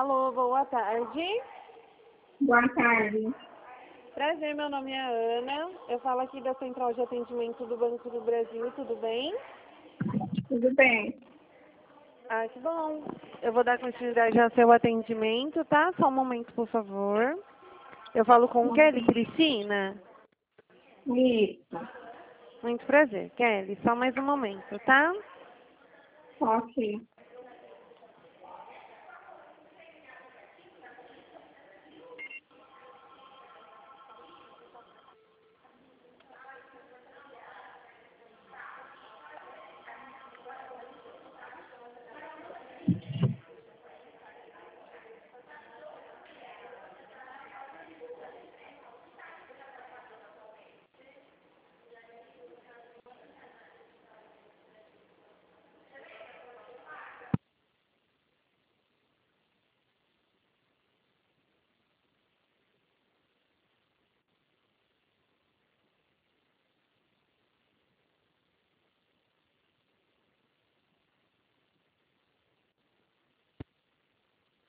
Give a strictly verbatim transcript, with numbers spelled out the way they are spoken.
Alô, boa tarde. Boa tarde. Prazer, meu nome é Ana. Eu falo aqui da Central de Atendimento do Banco do Brasil, tudo bem? Tudo bem? Ah, que bom. Eu vou dar continuidade ao seu atendimento, tá? Só um momento, por favor. Eu falo com Kelly Cristina. Isso. Muito prazer, Kelly. Só mais um momento, tá? Ok.